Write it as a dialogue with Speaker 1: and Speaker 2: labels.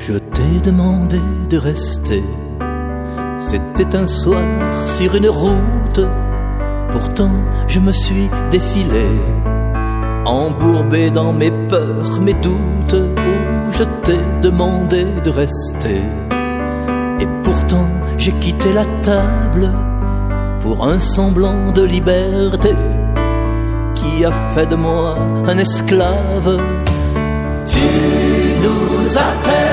Speaker 1: Je t'ai demandé de rester. C'était un soir sur une route. Pourtant je me suis défilé, embourbé dans mes peurs, mes doutes, où je t'ai demandé de rester. Et pourtant j'ai quitté la table pour un semblant de liberté qui a fait de moi un esclave. Tu nous appelles